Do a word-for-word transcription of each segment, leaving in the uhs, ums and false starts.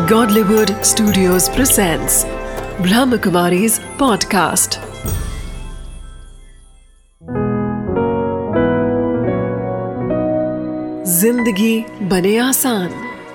Godlywood Studios presents Brahmakumari's podcast. जिंदगी बने आसान।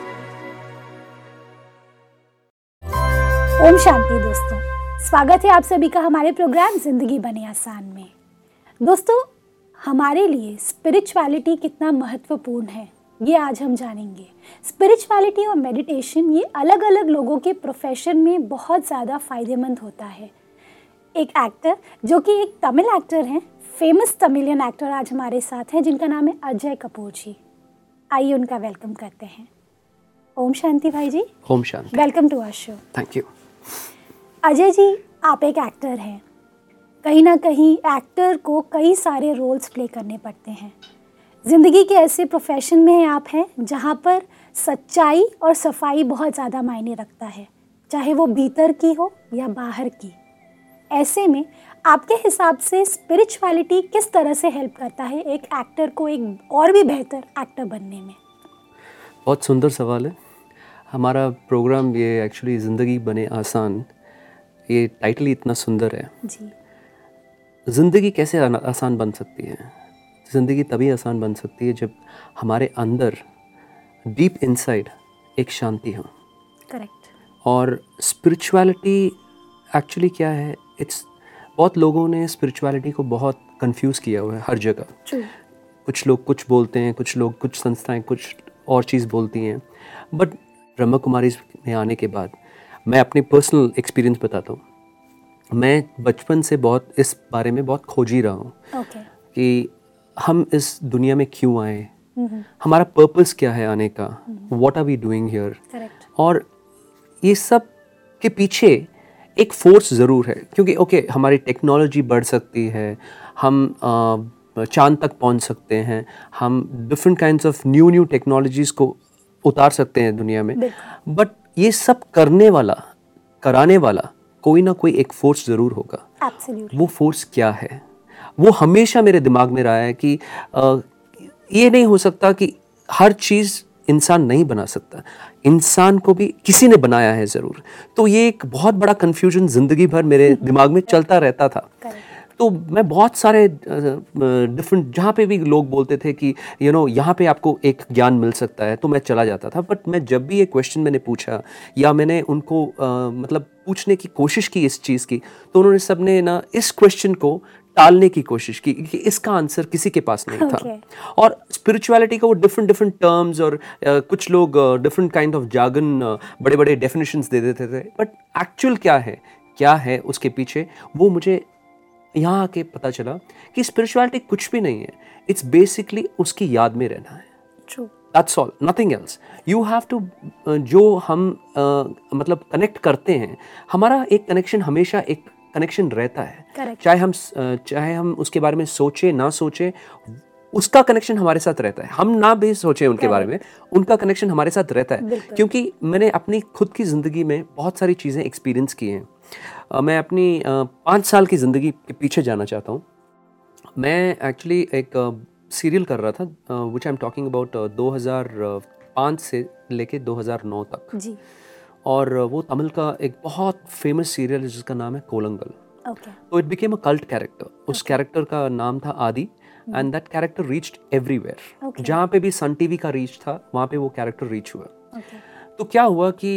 ओम शांति दोस्तों, स्वागत है आप सभी का हमारे प्रोग्राम जिंदगी बने आसान में। दोस्तों, हमारे लिए स्पिरिचुअलिटी कितना महत्वपूर्ण है ये आज हम जानेंगे। स्पिरिचुअलिटी और मेडिटेशन ये अलग अलग लोगों के प्रोफेशन में बहुत ज़्यादा फ़ायदेमंद होता है। एक एक्टर जो कि एक तमिल एक्टर हैं, फेमस तमिलियन एक्टर आज हमारे साथ हैं, जिनका नाम है अजय कपूर जी। आइए उनका वेलकम करते हैं। ओम शांति भाई जी। ओम शांति। Welcome to our show. Thank you. Ajay ji, आप एक एक्टर हैं। कहीं ना कहीं एक्टर को कई सारे रोल्स प्ले करने पड़ते हैं। ज़िंदगी के ऐसे प्रोफेशन में आप हैं जहाँ पर सच्चाई और सफाई बहुत ज़्यादा मायने रखता है, चाहे वो भीतर की हो या बाहर की। ऐसे में आपके हिसाब से स्पिरिचुअलिटी किस तरह से हेल्प करता है एक एक्टर को एक और भी बेहतर एक्टर बनने में? बहुत सुंदर सवाल है। हमारा प्रोग्राम ये एक्चुअली ज़िंदगी बने आसान, ये टाइटल ही इतना सुंदर है जी। ज़िंदगी कैसे आसान बन सकती है? ज़िंदगी तभी आसान बन सकती है जब हमारे अंदर डीप इनसाइड एक शांति हो। करेक्ट। और स्पिरिचुअलिटी एक्चुअली क्या है? इट्स बहुत लोगों ने स्पिरिचुअलिटी को बहुत कंफ्यूज किया हुआ है हर जगह। True. कुछ लोग कुछ बोलते हैं, कुछ लोग कुछ संस्थाएं कुछ और चीज़ बोलती हैं। बट ब्रह्मा कुमारी में आने के बाद मैं अपनी पर्सनल एक्सपीरियंस बताता हूँ। मैं बचपन से बहुत इस बारे में बहुत खोज ही रहा हूँ okay. कि हम इस दुनिया में क्यों आए, हमारा पर्पस क्या है आने का, what are we doing here. और ये सब के पीछे एक फोर्स ज़रूर है, क्योंकि ओके okay, हमारी टेक्नोलॉजी बढ़ सकती है, हम आ, चांद तक पहुंच सकते हैं, हम different kinds of new new technologies को उतार सकते हैं दुनिया में। बट ये सब करने वाला कराने वाला कोई ना कोई एक फोर्स ज़रूर होगा। Absolutely. वो फोर्स क्या है? वो हमेशा मेरे दिमाग में रहा है कि आ, ये नहीं हो सकता कि हर चीज़ इंसान नहीं बना सकता, इंसान को भी किसी ने बनाया है ज़रूर। तो ये एक बहुत बड़ा कन्फ्यूजन ज़िंदगी भर मेरे दिमाग में चलता रहता था। तो मैं बहुत सारे डिफरेंट जहाँ पे भी लोग बोलते थे कि यू नो यहाँ पे आपको एक ज्ञान मिल सकता है, तो मैं चला जाता था। बट मैं जब भी ये क्वेश्चन मैंने पूछा या मैंने उनको आ, मतलब पूछने की कोशिश की इस चीज़ की, तो उन्होंने सब ने ना इस क्वेश्चन को टालने की कोशिश की कि इसका आंसर किसी के पास नहीं था। okay. और स्पिरिचुअलिटी का वो डिफरेंट डिफरेंट टर्म्स और uh, कुछ लोग डिफरेंट काइंड ऑफ जार्गन बड़े बड़े डेफिनेशंस दे देते थे। बट एक्चुअल क्या है क्या है उसके पीछे, वो मुझे यहाँ आके पता चला कि स्पिरिचुअलिटी कुछ भी नहीं है। इट्स बेसिकली उसकी याद में रहना है। True. That's all, nothing else. You have to uh, जो हम uh, मतलब कनेक्ट करते हैं, हमारा एक कनेक्शन हमेशा एक कनेक्शन रहता है। Correct. चाहे हम चाहे हम उसके बारे में सोचे ना सोचे, उसका कनेक्शन हमारे साथ रहता है। हम ना भी सोचे उनके Correct. बारे में, उनका कनेक्शन हमारे साथ रहता है। क्योंकि मैंने अपनी खुद की ज़िंदगी में बहुत सारी चीज़ें एक्सपीरियंस की हैं। uh, मैं अपनी uh, पाँच साल की ज़िंदगी के पीछे जाना चाहता हूँ। मैं एक्चुअली एक सीरियल uh, कर रहा था, which I am talking about दो हज़ार पाँच से लेके दो हज़ार नौ तक जी। और वो तमिल का एक बहुत फेमस सीरियल है जिसका नाम है कोलंगल। okay. तो it became a cult character. उस कैरेक्टर का नाम था Adi, and that character reached everywhere. जहाँ पे भी सन टीवी का रीच था वहाँ पे वो कैरेक्टर रीच हुआ। okay. तो क्या हुआ कि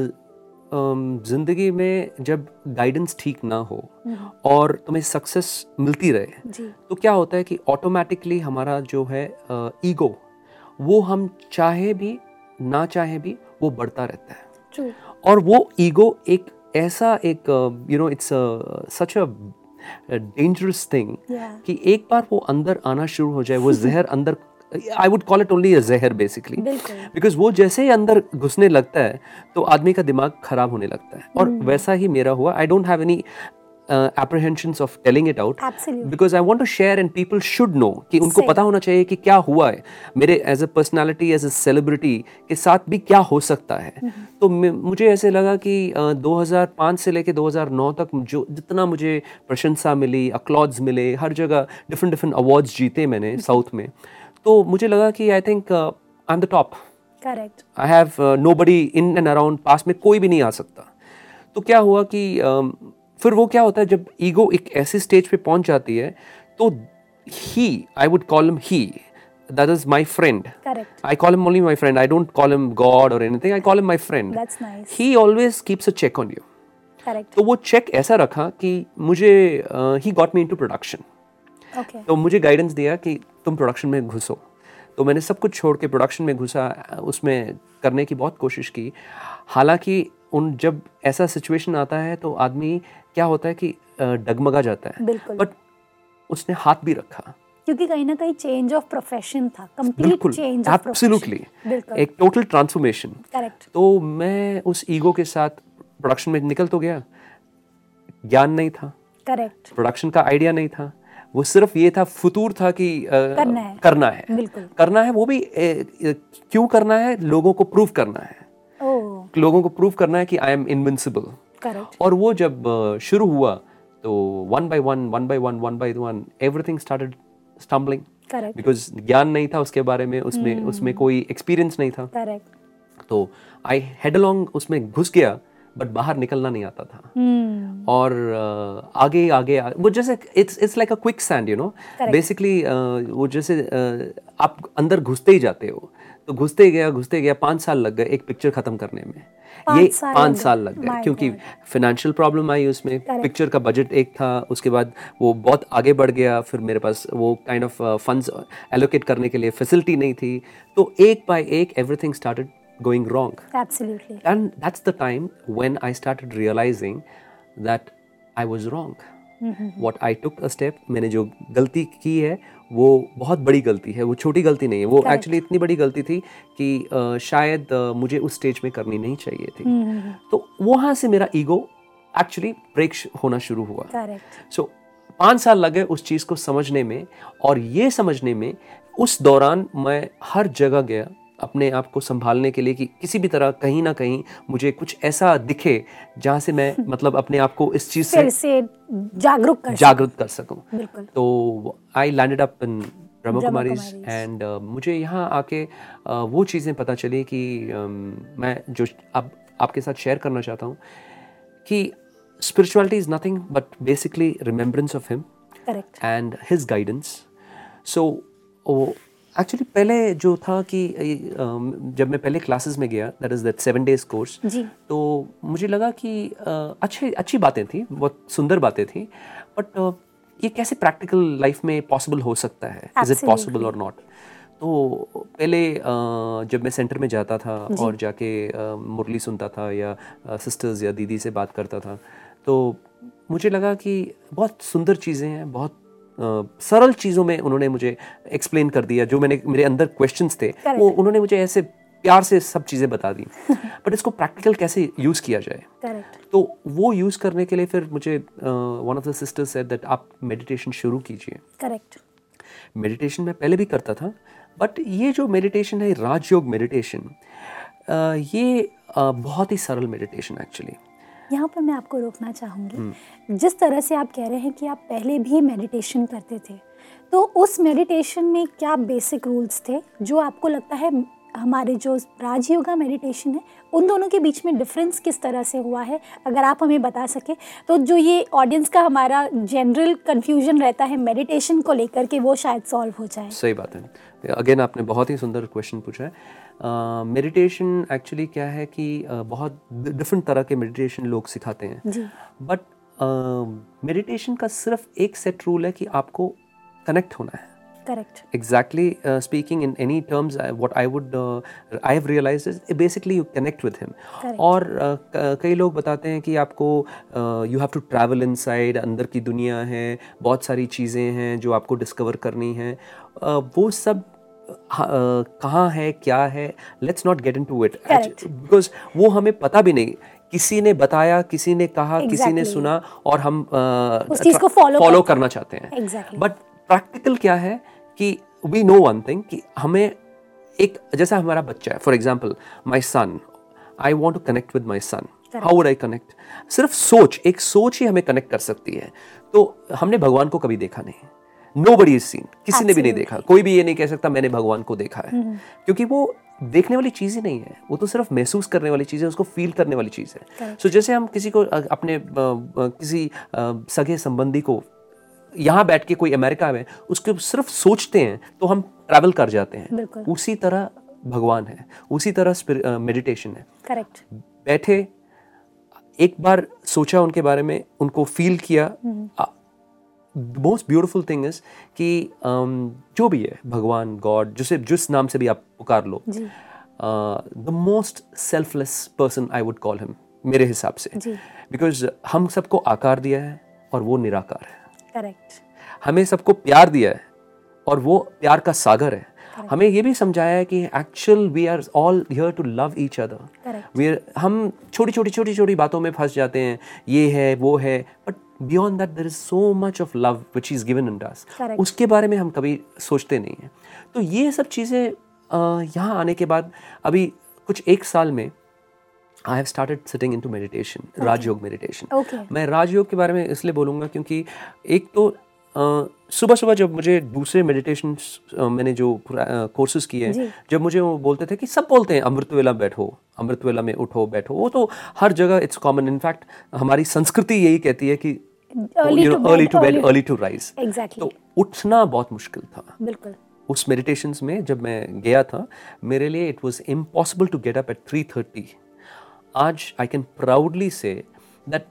जिंदगी में जब गाइडेंस ठीक ना हो और तुम्हें सक्सेस मिलती रहे जी। तो क्या होता है कि ऑटोमेटिकली हमारा जो है ईगो, वो हम चाहे भी ना चाहे भी वो बढ़ता रहता है। True. और वो ईगो एक ऐसा एक you know it's such a dangerous thing कि एक बार वो अंदर आना शुरू हो जाए, वो जहर अंदर, I would call it only अ जहर बेसिकली, बिकॉज वो जैसे ही अंदर घुसने लगता है तो आदमी का दिमाग खराब होने लगता है। और hmm. वैसा ही मेरा हुआ। I don't have any Uh, apprehensions of telling it out. Absolutely. Because I want to share and people should know कि उनको पता होना चाहिए कि क्या हुआ है मेरे as a personality, as a celebrity के साथ भी क्या हो सकता है। mm-hmm. तो मुझे ऐसे लगा कि uh, दो हज़ार पाँच से लेके दो हज़ार नौ तक जो जितना मुझे प्रशंसा मिली, अक्लॉड्स मिले, हर जगह डिफरेंट डिफरेंट अवार्ड्स जीते मैंने साउथ में, तो मुझे लगा कि I think I am the top. Correct. I have nobody in and around, पास में कोई भी नहीं आ सकता। तो क्या हुआ कि uh, फिर वो क्या होता है जब ईगो एक ऐसी स्टेज पे पहुंच जाती है तो ही, I would call him he, that is my friend. Correct. I call him only my friend, I don't call him God और anything, I call him my friend. That's nice. He always keeps a check on you. Correct. तो वो check ऐसा रखा कि मुझे, he got me into production. Okay. तो मुझे guidance दिया कि तुम प्रोडक्शन में घुसो। तो मैंने सब कुछ छोड़ के प्रोडक्शन में घुसा, उसमें करने की बहुत कोशिश की। हालांकि उन जब ऐसा सिचुएशन आता है तो आदमी क्या होता है कि डगमगा जाता है, बिल्कुल। बट उसने हाथ भी रखा, क्योंकि कहीं ना कहीं चेंज ऑफ प्रोफेशन था, कंप्लीट चेंज ऑफ एब्सोल्युटली, बिल्कुल एक टोटल ट्रांसफॉर्मेशन। करेक्ट। तो मैं उस ईगो के साथ प्रोडक्शन में निकल तो गया, ज्ञान नहीं था, करेक्ट, प्रोडक्शन का आइडिया नहीं था, वो सिर्फ ये था, फुतूर था कि आ, करना है करना है बिल्कुल करना है। वो भी ए, ए, क्यों करना है, लोगों को प्रूव करना है, ओह लोगों को प्रूव करना है कि आई एम इनविंसिबल। करेक्ट। और वो जब शुरू हुआ तो one by one one by one one by one everything started stumbling, correct because ज्ञान नहीं था उसके बारे में, उसमें hmm. उसमें कोई एक्सपीरियंस नहीं था। करेक्ट। तो आई हेड अलोंग उसमें घुस गया, बट बाहर निकलना नहीं आता था। hmm. और uh, आगे आगे आ, वो जैसे it's it's like a quicksand, you know, basically वो जैसे uh, आप अंदर घुसते ही जाते हो, तो घुसते ही गया घुसते गया पाँच साल लग गए एक पिक्चर खत्म करने में। ये पाँच साल लग गए क्योंकि फाइनेंशियल प्रॉब्लम आई उसमें। पिक्चर का बजट एक था, उसके बाद वो बहुत आगे बढ़ गया, फिर मेरे पास वो काइंड ऑफ फंड्स एलोकेट करने के लिए फैसिलिटी नहीं थी, तो एक बाय एक everything started going wrong. Absolutely. And that's the time when I started realizing that I was wrong. Mm-hmm. What I took a step, मैंने जो गलती की है वो बहुत बड़ी गलती है, वो छोटी गलती नहीं है, वो एक्चुअली इतनी बड़ी गलती थी कि uh, शायद uh, मुझे उस स्टेज में करनी नहीं चाहिए थी। mm-hmm. तो वहाँ से मेरा ईगो एक्चुअली ब्रेक होना शुरू हुआ। Correct. So पाँच साल लगे उस चीज़ को समझने में, और ये समझने में उस दौरान मैं हर जगह गया अपने आप को संभालने के लिए कि किसी भी तरह कहीं ना कहीं मुझे कुछ ऐसा दिखे जहाँ से मैं मतलब अपने आप को इस चीज़ से, से जागरूक कर जागरूक कर सकूं। बिल्कुल। तो I landed up in Brahma Kumaris and मुझे यहाँ आके uh, वो चीज़ें पता चली कि um, मैं जो अब आपके साथ शेयर करना चाहता हूँ कि spirituality is nothing but basically remembrance of him. Correct. And his guidance. So oh, actually पहले जो था कि जब मैं पहले क्लासेस में गया, that is that seven days course, तो मुझे लगा कि अच्छे अच्छी बातें थी, बहुत सुंदर बातें थी, बट ये कैसे प्रैक्टिकल लाइफ में पॉसिबल हो सकता है, इज इट पॉसिबल और नॉट। तो पहले जब मैं सेंटर में जाता था और जाके मुरली सुनता था या सिस्टर्स या दीदी से बात करता था, तो मुझे लगा कि बहुत सुंदर चीज़ें हैं, बहुत Uh, सरल चीज़ों में उन्होंने मुझे एक्सप्लेन कर दिया, जो मैंने मेरे अंदर क्वेश्चंस थे Correct. वो उन्होंने मुझे ऐसे प्यार से सब चीज़ें बता दी, बट इसको प्रैक्टिकल कैसे यूज़ किया जाए। Correct. तो वो यूज़ करने के लिए फिर मुझे one of the sisters said that आप मेडिटेशन शुरू कीजिए। करेक्ट। मेडिटेशन मैं पहले भी करता था, बट ये जो मेडिटेशन है, राजयोग मेडिटेशन, uh, ये uh, बहुत ही सरल मेडिटेशन एक्चुअली। यहाँ पर मैं आपको रोकना चाहूँगी। जिस तरह से आप कह रहे हैं कि आप पहले भी मेडिटेशन करते थे, तो उस मेडिटेशन में क्या बेसिक रूल्स थे जो आपको लगता है हमारे जो राजयोगा मेडिटेशन है उन दोनों के बीच में डिफरेंस किस तरह से हुआ है, अगर आप हमें बता सके तो जो ये ऑडियंस का हमारा जनरल कंफ्यूजन रहता है मेडिटेशन को लेकर के वो शायद सॉल्व हो जाए। सही बात है। अगेन आपने बहुत ही सुंदर क्वेश्चन पूछा है। मेडिटेशन uh, एक्चुअली क्या है कि uh, बहुत डिफरेंट तरह के मेडिटेशन लोग सिखाते हैं, बट मेडिटेशन uh, का सिर्फ एक सेट रूल है कि आपको कनेक्ट होना है। Correct. Exactly, uh, speaking in any terms, uh, what I would, uh, I have realized is basically you connect with him. Correct. और uh, कई लोग बताते हैं कि आपको uh, you have to travel inside, अंदर की दुनिया है, बहुत सारी चीज़ें हैं जो आपको डिस्कवर करनी है, uh, वो सब uh, कहाँ है, क्या है, let's not get into it. Correct. Because वो हमें पता भी नहीं, किसी ने बताया, किसी ने कहा, exactly. किसी ने सुना और हम uh, उस चीज़ को फॉलो फॉलो करना चाहते हैं। Exactly. बट प्रैक्टिकल क्या है कि वी नो वन थिंग कि हमें एक, जैसा हमारा बच्चा है, for example my son, I want to connect with my son, how would I connect? सिर्फ सोच, एक सोच ही हमें कनेक्ट कर सकती है। तो हमने भगवान को कभी देखा नहीं, नोबडी इज सीन, किसी ने भी नहीं देखा, कोई भी ये नहीं कह सकता मैंने भगवान को देखा है, क्योंकि वो देखने वाली चीज़ ही नहीं है, वो तो सिर्फ महसूस करने वाली चीज़ है, उसको फील करने वाली चीज़ है। सो so, जैसे हम किसी को अ, अपने अ, अ, किसी अ, सगे संबंधी को यहाँ बैठ के कोई अमेरिका में उसके सिर्फ सोचते हैं तो हम ट्रैवल कर जाते हैं, उसी तरह भगवान है, उसी तरह मेडिटेशन है। करेक्ट। बैठे एक बार सोचा उनके बारे में, उनको फील किया। मोस्ट ब्यूटिफुल थिंग इज कि um, जो भी है भगवान, गॉड, जिसे जिस नाम से भी आप पुकार लो, the most selfless person I would call him मेरे हिसाब से, बिकॉज हम सबको आकार दिया है और वो निराकार है। करेक्ट। हमें सबको प्यार दिया है और वो प्यार का सागर है। हमें ये भी समझाया है कि actual we are all here to love each other. We हम छोटी छोटी छोटी छोटी बातों में फंस जाते हैं, ये है वो है, but beyond that there is so much of love which is given in us. उसके बारे में हम कभी सोचते नहीं हैं। तो ये सब चीज़ें यहाँ आने के बाद अभी कुछ एक साल में I have started sitting into meditation, Rajyoga meditation. मैं राजयोग के बारे में इसलिए बोलूँगा क्योंकि एक तो सुबह सुबह जब मुझे दूसरे मेडिटेशन मैंने जो कोर्सेज किए, जब मुझे वो बोलते थे कि सब बोलते हैं अमृत वेला बैठो, अमृत वेला में उठो बैठो, वो तो हर जगह इट्स कॉमन। इनफैक्ट हमारी संस्कृति यही कहती है कि early to bed early to rise. तो उठना बहुत मुश्किल था। बिल्कुल। उस मेडिटेशंस में जब मैं गया था, मेरे लिए it was impossible to get up at three thirty. आज I can proudly say that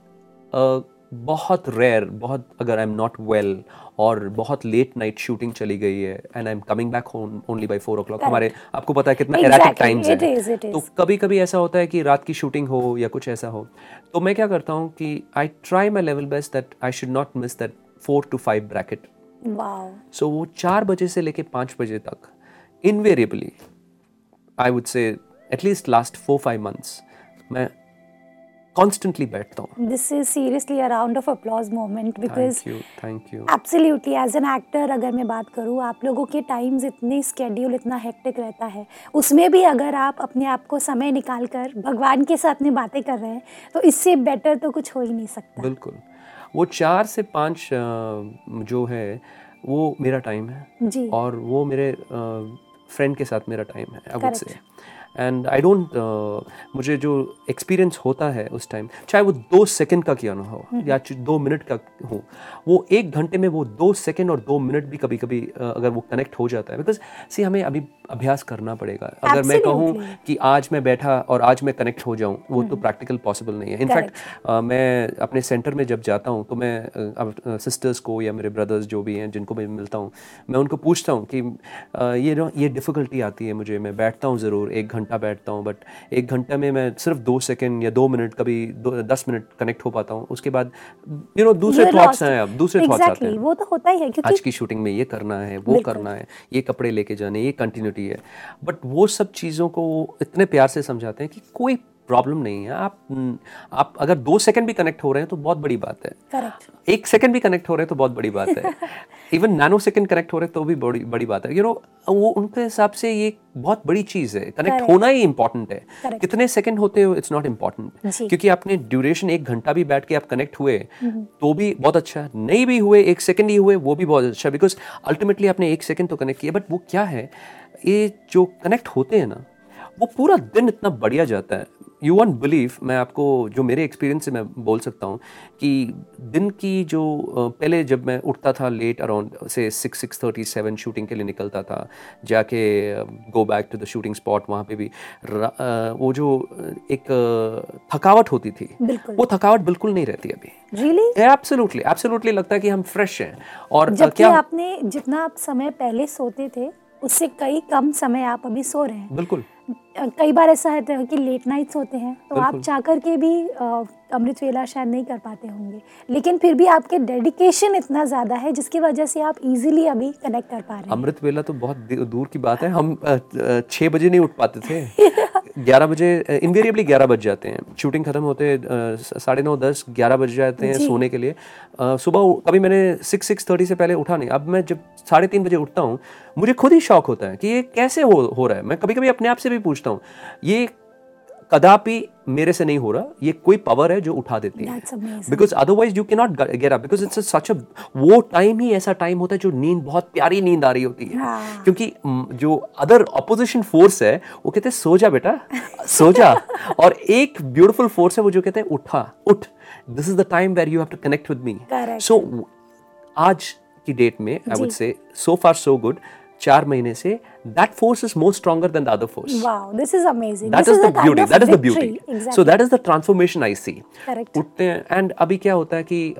बहुत रेयर, बहुत अगर आई एम नॉट वेल और बहुत लेट नाइट शूटिंग चली गई है and I am coming back home only by four o'clock, हमारे आपको पता है कितना एराटिक टाइम्स है, तो कभी कभी ऐसा होता है कि रात की शूटिंग हो या कुछ ऐसा हो, तो मैं क्या करता हूँ कि I try my level best that I should not miss that four to five bracket. So वो चार बजे से लेके पाँच बजे तक invariably I would say at least last four five months मैं कॉन्स्टेंटली बैठता हूँ। This is seriously a round of applause moment because thank you absolutely as an actor अगर मैं बात करूँ, आप लोगों के टाइम्स इतने स्केड्यूल इतना हेक्टिक रहता है, उसमें भी अगर आप अपने आप को समय निकाल कर भगवान के साथ में बातें कर रहे हैं तो इससे बेटर तो कुछ हो ही नहीं सकता। बिल्कुल। वो चार से पाँच जो है वो मेरा टाइम है जी, और वो मेरे फ्रेंड के साथ मेरा टाइम है I would say. And I don't मुझे जो एक्सपीरियंस होता है उस टाइम, चाहे वो दो सेकंड का क्यों ना हो या दो मिनट का हो, वो एक घंटे में वो दो सेकंड और दो मिनट भी कभी कभी uh, अगर वो कनेक्ट हो जाता है, बिकॉज सी हमें अभी अभ्यास करना पड़ेगा। अगर मैं कहूँ कि आज मैं बैठा और आज मैं कनेक्ट हो जाऊँ, वो तो प्रैक्टिकल पॉसिबल नहीं है। इनफैक्ट uh, मैं अपने सेंटर में जब जाता हूँ तो मैं सिस्टर्स uh, को या मेरे ब्रदर्स जो भी हैं जिनको मैं मिलता हूँ, मैं उनको पूछता हूँ कि uh, ये ना ये डिफ़िकल्टी आती है मुझे, मैं बैठता हूँ ज़रूर, एक घंटा बैठता हूँ, बट एक घंटे में मैं सिर्फ दो सेकंड या दो मिनट, कभी दो दस मिनट कनेक्ट हो पाता हूँ। उसके बाद यू नो दूसरे थॉट्स हैं, अब दूसरे थॉट्स आते हैं। वो तो होता ही है क्योंकि आज की शूटिंग में ये करना है, वो करना है, ये कपड़े लेके जाने, ये कंटिन्यूटी है, बट वो सब चीज़ों को इतने प्यार से समझाते हैं कि कोई प्रॉब्लम नहीं है। आप आप अगर दो सेकंड भी कनेक्ट हो रहे हैं तो बहुत बड़ी बात है। करेक्ट। एक सेकंड भी कनेक्ट हो रहे हैं तो बहुत बड़ी बात है। इवन नैनो सेकंड कनेक्ट हो रहे हैं तो भी बड़ी बड़ी बात है। यू नो वो उनके हिसाब से ये बहुत बड़ी चीज़ है। कनेक्ट होना ही इंपॉर्टेंट है। Correct. कितने सेकंड होते हो इट्स नॉट इम्पॉर्टेंट, क्योंकि आपने ड्यूरेशन एक घंटा भी बैठ के आप कनेक्ट हुए तो भी बहुत अच्छा, नहीं भी हुए एक सेकंड ही हुए वो भी बहुत अच्छा, बिकॉज अल्टीमेटली आपने एक सेकंड तो कनेक्ट किया। बट वो क्या है, ये जो कनेक्ट होते हैं ना, वो पूरा दिन इतना बढ़िया जाता है। यू वॉन्ट बिलीव, मैं आपको जो मेरे एक्सपीरियंस से मैं बोल सकता हूँ कि दिन की जो पहले जब मैं उठता था लेट अराउंड से six six thirty seven shooting के लिए निकलता था, जाके go back to the shooting spot, वहाँ पे भी वो जो एक थकावट होती थी वो थकावट बिल्कुल नहीं रहती अभी। रियली? एब्सोल्युटली एब्सोल्युटली लगता है कि हम फ्रेश हैं। और क्या आपने जितना आप समय पहले सोते थे उससे कई कम समय आप अभी सो रहे हैं। बिल्कुल। कई बार ऐसा होता है कि लेट नाइट्स होते हैं तो आप चाह कर के भी अमृत वेला शायद नहीं कर पाते होंगे, लेकिन फिर भी आपके डेडिकेशन इतना ज़्यादा है जिसकी वजह से आप इजीली अभी कनेक्ट कर पा रहे हैं। अमृत वेला तो बहुत दूर की बात है, हम छः बजे नहीं उठ पाते थे। ग्यारह बजे इनवेरिएबली ग्यारह बज जाते हैं, शूटिंग खत्म होते साढ़े नौ दस ग्यारह बज जाते हैं सोने के लिए। सुबह कभी मैंने सिक्स सिक्स थर्टी से पहले उठा नहीं। अब मैं जब साढ़े तीन बजे उठता हूँ मुझे खुद ही शौक होता है कि ये कैसे हो हो रहा है। मैं कभी कभी अपने आप से भी पूछता हूँ ये कदापि मेरे से नहीं हो रहा, ये कोई पावर है जो उठा देती है, because otherwise you can not get up, because it's such a, वो टाइम ही ऐसा टाइम होता है जो नींद बहुत प्यारी नींद आ रही होती है, हाँ. क्योंकि जो अदर ऑपोजिशन फोर्स है वो कहते हैं सो जा बेटा सो जा, और एक ब्यूटीफुल फोर्स है वो जो कहते हैं उठा उठ, this is the time where you have to connect with me. So आज की डेट में आई वुड से सो फार सो गुड, चार महीने से that force is more stronger than the other force. Wow, this is amazing. That this is, is the beauty. That is the beauty. Exactly. So that is the transformation I see. Correct. उठते हैं, and अभी क्या होता है कि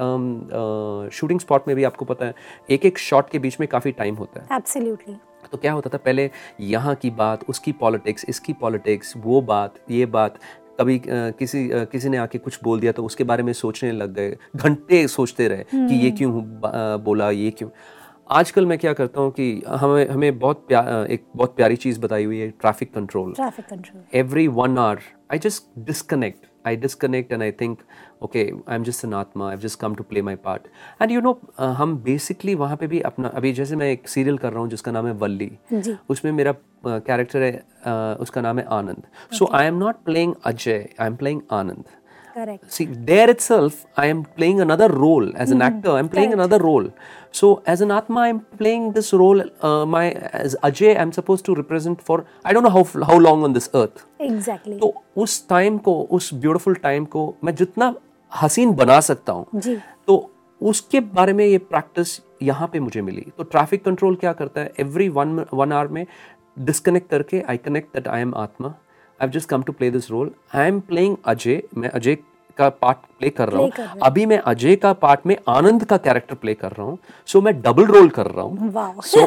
shooting spot में भी आपको पता है एक एक शॉट के बीच में काफी टाइम होता है. Absolutely. तो क्या होता था पहले, यहाँ की बात, उसकी पॉलिटिक्स, इसकी पॉलिटिक्स, वो बात, ये बात, कभी uh, किसी uh, किसी ने आके कुछ बोल दिया तो उसके बारे में सोचने लग गए, घंटे सोचते रहे hmm. कि ये क्यों uh, बोला, ये क्यों. आजकल मैं क्या करता हूँ कि हमें हमें बहुत प्या, एक बहुत प्यारी चीज़ बताई हुई है, traffic control. Traffic control. Every one hour I just disconnect I disconnect and I think okay I am just an atma, I have just come to play my part. And you know हम basically वहाँ पे भी अपना, अभी जैसे मैं एक serial कर रहा हूँ जिसका नाम है वल्ली, उसमें मेरा कैरेक्टर uh, है, uh, उसका नाम है Anand. So I am not playing Ajay, I am playing Anand. Correct. See, there itself, I am playing another role as an mm-hmm. actor. I am playing Correct. another role. So, as an Atma, I am playing this role. Uh, my as Ajay, I am supposed to represent for I don't know how how long on this earth. Exactly. तो उस time को, उस beautiful time को मैं जितना हसीन बना सकता हूँ, तो उसके बारे में ये practice यहाँ पे मुझे मिली. तो traffic control क्या करता है? Every one one hour में disconnect करके I connect that I am Atma. I've just come to play this role. I am playing Ajay. मैं अजय का पार्ट प्ले कर रहा हूँ. अभी मैं अजय का पार्ट में आनंद का कैरेक्टर प्ले कर रहा हूँ. सो मैं डबल रोल कर रहा हूँ. सो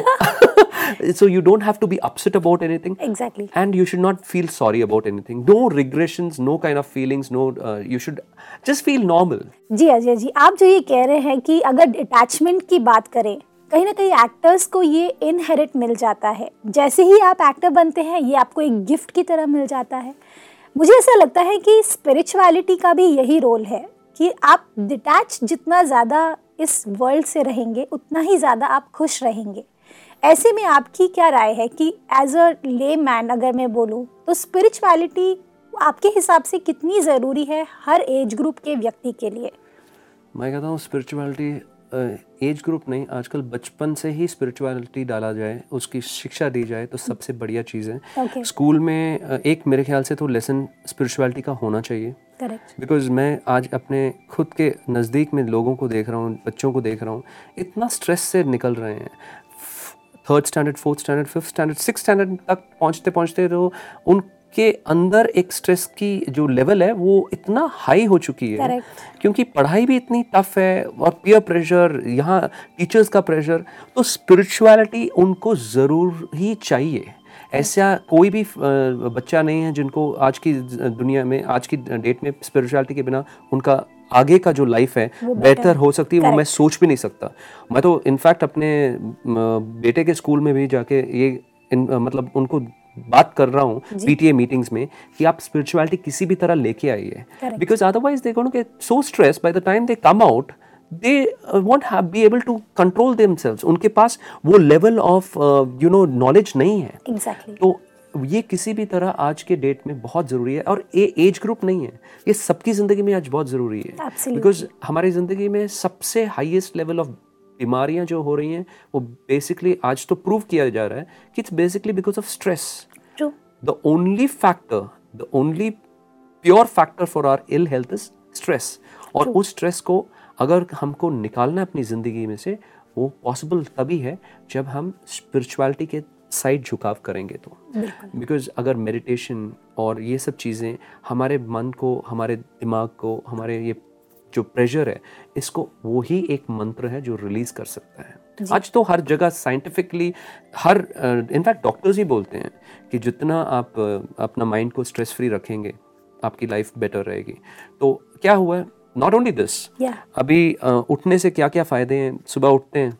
so you don't have to be upset about anything. Exactly. And you should not feel sorry about anything. No regressions, no kind of feelings. No, uh, you should just feel normal. जी अजय जी, आप जो ये कह रहे हैं कि अगर attachment की बात करें, कहीं ना कहीं एक्टर्स को ये इनहेरिट मिल जाता है. जैसे ही आप एक्टर बनते हैं ये आपको एक गिफ्ट की तरह मिल जाता है. मुझे ऐसा लगता है कि स्पिरिचुअलिटी का भी यही रोल है कि आप डिटैच जितना ज़्यादा इस वर्ल्ड से रहेंगे उतना ही ज़्यादा आप खुश रहेंगे. ऐसे में आपकी क्या राय है कि एज अ ले मैन अगर मैं बोलूँ तो स्पिरिचुअलिटी आपके हिसाब से कितनी ज़रूरी है हर एज ग्रुप के व्यक्ति के लिए? मैं कहता हूँ स्पिरिचुअलिटी एज ग्रुप नहीं, आजकल बचपन से ही स्पिरिचुअलिटी डाला जाए, उसकी शिक्षा दी जाए तो सबसे बढ़िया चीज़ है. okay. स्कूल में एक मेरे ख्याल से तो लेसन स्पिरिचुअलिटी का होना चाहिए. बिकॉज मैं आज अपने खुद के नज़दीक में लोगों को देख रहा हूँ, बच्चों को देख रहा हूँ, इतना स्ट्रेस से निकल रहे हैं. Third standard, fourth standard, fifth standard, six standard तक पहुँचते पहुँचते तो उन के अंदर एक स्ट्रेस की जो लेवल है वो इतना हाई हो चुकी है. Correct. क्योंकि पढ़ाई भी इतनी टफ है और पीयर प्रेशर, यहाँ टीचर्स का प्रेशर. तो स्पिरिचुअलिटी उनको ज़रूर ही चाहिए. ऐसा कोई भी बच्चा नहीं है जिनको आज की दुनिया में, आज की डेट में स्पिरिचुअलिटी के बिना उनका आगे का जो लाइफ है बेहतर हो सकती है, वो मैं सोच भी नहीं सकता. मैं तो इनफैक्ट अपने बेटे के स्कूल में भी जाके ये इन, मतलब उनको बात कर रहा हूँ पीटीए मीटिंग्स में कि आप स्पिरिचुअलिटी किसी भी तरह लेके आइए. Because otherwise they gonna get so stress by the time they come out, they won't have be able to control themselves. उनके पास वो level of you know knowledge नहीं है. exactly. तो ये किसी भी तरह आज के डेट में बहुत ज़रूरी है. और ये एज ग्रुप नहीं है, ये सबकी ज़िंदगी में आज बहुत ज़रूरी है. बिकॉज हमारी ज़िंदगी में सबसे हाईएस्ट लेवल ऑफ बीमारियां जो हो रही हैं वो बेसिकली आज तो प्रूव किया जा रहा है कि it's basically because of stress. The only factor, the only pure factor for our ill health is stress. और उस स्ट्रेस को अगर हमको निकालना है अपनी ज़िंदगी में से, वो पॉसिबल तभी है जब हम स्पिरिचुअलिटी के साइड झुकाव करेंगे. तो बिकॉज अगर मेडिटेशन और ये सब चीज़ें हमारे मन को, हमारे दिमाग को, हमारे ये जो प्रेशर है, इसको वो ही एक मंत्र है जो रिलीज कर सकता है. आज तो हर जगह साइंटिफिकली, हर इनफैक्ट डॉक्टर्स ही बोलते हैं कि जितना आप अपना माइंड को स्ट्रेस फ्री रखेंगे आपकी लाइफ बेटर रहेगी. तो क्या हुआ है, नॉट ओनली दिस, अभी uh, उठने से क्या क्या फ़ायदे हैं. सुबह उठते हैं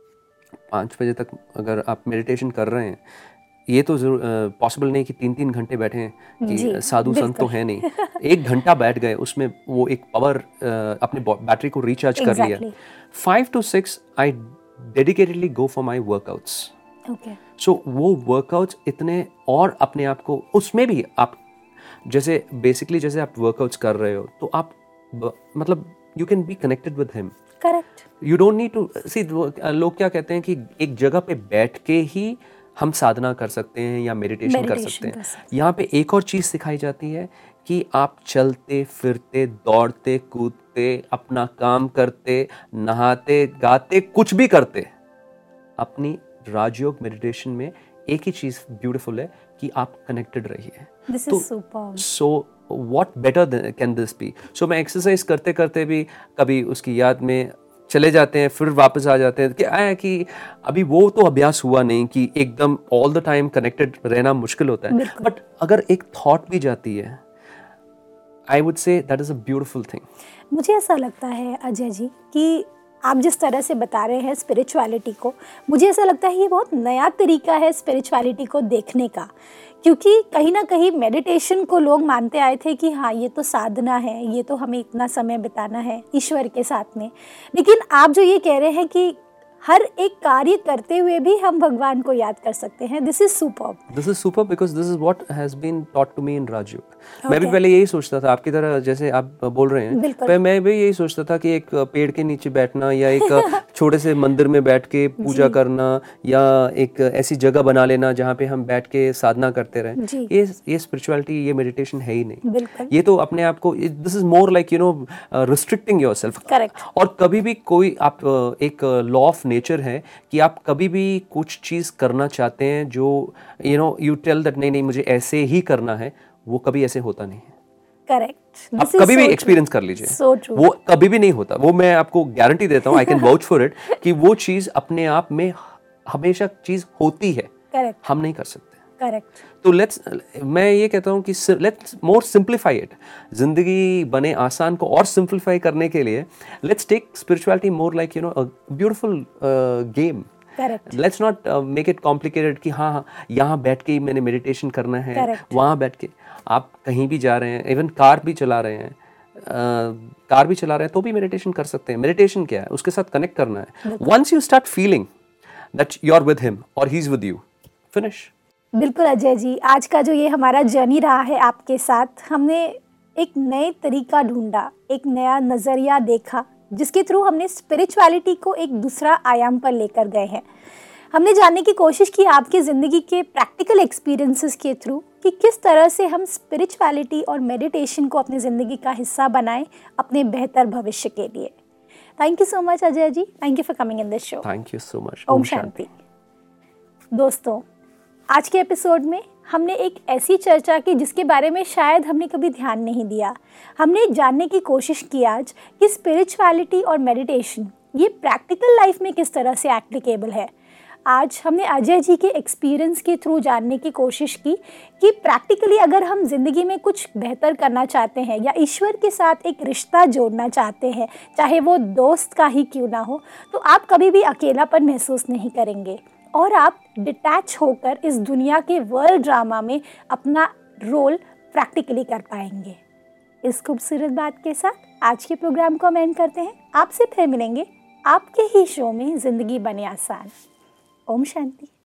पाँच बजे तक अगर आप मेडिटेशन कर रहे हैं, ये तो जरूर पॉसिबल नहीं कि तीन तीन घंटे बैठे हैं कि साधु संत तो है नहीं. एक घंटा बैठ गए, उसमें वो एक पावर अपने बैटरी को रिचार्ज कर लिया. Five to six I dedicatedly go for my workouts. So वो वर्कआउट्स इतने, और अपने आप को उसमें भी आप जैसे बेसिकली जैसे आप वर्कआउट्स कर रहे हो तो आप ब- मतलब you can be connected with him. Correct. You don't need to see, लोग क्या कहते हैं कि एक जगह पे बैठ के ही हम साधना कर सकते हैं या मेडिटेशन कर Meditation सकते कर हैं। सकते यहाँ पे एक और चीज़ सिखाई जाती है कि आप चलते फिरते दौड़ते कूदते अपना काम करते नहाते गाते कुछ भी करते, अपनी राजयोग मेडिटेशन में एक ही चीज़ ब्यूटीफुल है कि आप कनेक्टेड रहिए। दिस तो is super. So what better can this be. So मैं एक्सरसाइज करते करते भी कभी उसकी याद में चले जाते हैं, फिर वापस आ जाते हैं कि आया कि अभी वो तो अभ्यास हुआ नहीं कि एकदम ऑल द टाइम कनेक्टेड रहना मुश्किल होता है, बिल्कुल। बट अगर एक थॉट भी जाती है, I would say that is a beautiful thing. मुझे ऐसा लगता है अजय जी कि आप जिस तरह से बता रहे हैं स्पिरिचुअलिटी को, मुझे ऐसा लगता है ये बहुत नया तरीका है स्पिरिचुअलिटी को देखने का, क्योंकि कहीं ना कहीं मेडिटेशन को लोग मानते आए थे कि हाँ ये तो साधना है, ये तो हमें इतना समय बिताना है ईश्वर के साथ में। लेकिन आप जो ये कह रहे हैं कि हर एक कार्य करते हुए भी हम भगवान को याद कर सकते हैं, this is super. This is super because this is what has been taught to me in Rajyoga. मैं भी पहले यही सोचता था आपकी तरह, जैसे आप बोल रहे हैं, पर मैं भी यही सोचता था कि एक पेड़ के नीचे बैठना या एक छोटे से मंदिर में बैठ के पूजा करना या एक ऐसी जगह बना लेना जहाँ पे हम बैठ के साधना करते रहें, ये ये स्पिरिचुअलिटी, ये मेडिटेशन है ही नहीं। ये तो अपने आप को, this is more like you know restricting yourself. Correct. और कभी भी कोई आप एक लॉ ऑफ नेचर है कि आप कभी भी कुछ चीज़ करना चाहते हैं जो you know you tell that नहीं नहीं मुझे ऐसे ही करना है, वो कभी ऐसे होता नहीं है। करेक्ट। आप कभी भी एक्सपीरियंस कर लीजिए, so वो कभी भी नहीं होता। वो मैं आपको गारंटी देता हूँ, I can vouch for it, कि वो चीज़ अपने आप में हमेशा चीज़ होती है। करेक्ट। हम नहीं कर सकते। करेक्ट। तो लेट्स, मैं ये कहता हूँ कि लेट्स मोर सिंप्लीफाई इट। जिंदगी बने आसान को और सिंप्लीफाई करने के लिए let's take spirituality more like you know a beautiful game. Let's not make it complicated कि हाँ हाँ यहाँ बैठ के ही मैंने मेडिटेशन करना है। Correct. वहाँ बैठ के आप कहीं भी जा रहे हैं, इवन कार भी चला रहे हैं, कार uh, भी चला रहे हैं तो भी मेडिटेशन कर सकते हैं। मेडिटेशन क्या है? उसके साथ कनेक्ट करना है। Once you start feeling that you are with him और he is with you, finish. बिल्कुल अजय जी, आज का जो ये हमारा जर्नी रहा है आपके साथ, हमने एक नए तरीका ढूंढा, एक नया नज़रिया देखा, जिसके थ्रू हमने स्पिरिचुअलिटी को एक दूसरा आयाम पर लेकर गए हैं। हमने जानने की कोशिश की आपकी ज़िंदगी के प्रैक्टिकल एक्सपीरियंसेस के थ्रू कि किस तरह से हम स्पिरिचुअलिटी और मेडिटेशन को अपनी ज़िंदगी का हिस्सा बनाएं अपने बेहतर भविष्य के लिए। Thank you so much Ajay ji, thank you for coming in this show. Thank you so much. ओम शांति। दोस्तों, आज के एपिसोड में हमने एक ऐसी चर्चा की जिसके बारे में शायद हमने कभी ध्यान नहीं दिया। हमने जानने की कोशिश की आज कि स्पिरिचुअलिटी और मेडिटेशन ये प्रैक्टिकल लाइफ में किस तरह से एप्लीकेबल है। आज हमने अजय जी के एक्सपीरियंस के थ्रू जानने की कोशिश की कि प्रैक्टिकली अगर हम ज़िंदगी में कुछ बेहतर करना चाहते हैं या ईश्वर के साथ एक रिश्ता जोड़ना चाहते हैं, चाहे वो दोस्त का ही क्यों ना हो, तो आप कभी भी अकेलापन महसूस नहीं करेंगे और आप डिटैच होकर इस दुनिया के वर्ल्ड ड्रामा में अपना रोल प्रैक्टिकली कर पाएंगे। इस खूबसूरत बात के साथ आज के प्रोग्राम को हम एंड करते हैं। आपसे फिर मिलेंगे आपके ही शो में ज़िंदगी बने आसान। ओम शांति।